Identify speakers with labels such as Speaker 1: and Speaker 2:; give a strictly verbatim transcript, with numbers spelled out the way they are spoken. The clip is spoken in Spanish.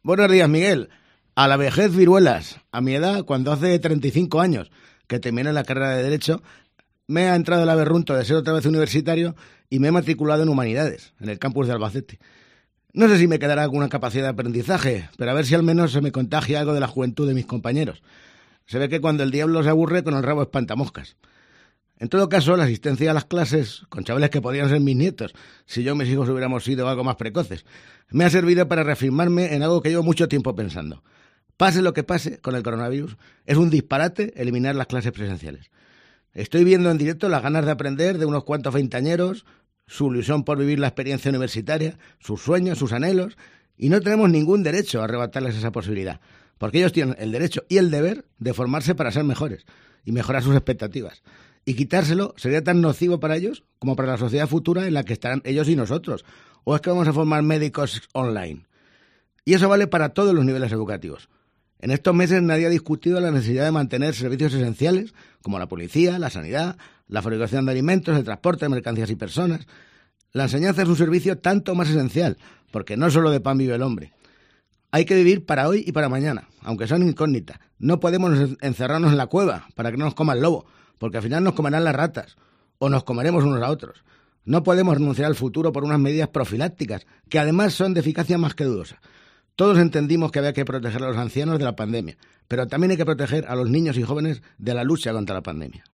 Speaker 1: Buenos días, Miguel. A la vejez viruelas. A mi edad, cuando hace treinta y cinco años que terminé la carrera de Derecho, me ha entrado el aberrunto de ser otra vez universitario y me he matriculado en Humanidades, en el campus de Albacete. No sé si me quedará alguna capacidad de aprendizaje, pero a ver si al menos se me contagia algo de la juventud de mis compañeros. Se ve que cuando el diablo se aburre, con el rabo espantamoscas. En todo caso, la asistencia a las clases, con chavales que podrían ser mis nietos, si yo y mis hijos hubiéramos sido algo más precoces, me ha servido para reafirmarme en algo que llevo mucho tiempo pensando. Pase lo que pase con el coronavirus, es un disparate eliminar las clases presenciales. Estoy viendo en directo las ganas de aprender de unos cuantos veinteañeros, su ilusión por vivir la experiencia universitaria, sus sueños, sus anhelos, y no tenemos ningún derecho a arrebatarles esa posibilidad, porque ellos tienen el derecho y el deber de formarse para ser mejores y mejorar sus expectativas. Y quitárselo sería tan nocivo para ellos como para la sociedad futura en la que estarán ellos y nosotros. ¿O es que vamos a formar médicos online? Y eso vale para todos los niveles educativos. En estos meses nadie ha discutido la necesidad de mantener servicios esenciales como la policía, la sanidad, la fabricación de alimentos, el transporte de mercancías y personas. La enseñanza es un servicio tanto más esencial, porque no solo de pan vive el hombre. Hay que vivir para hoy y para mañana, aunque sea una incógnita. No podemos encerrarnos en la cueva para que no nos coma el lobo, porque al final nos comerán las ratas, o nos comeremos unos a otros. No podemos renunciar al futuro por unas medidas profilácticas, que además son de eficacia más que dudosa. Todos entendimos que había que proteger a los ancianos de la pandemia, pero también hay que proteger a los niños y jóvenes de la lucha contra la pandemia.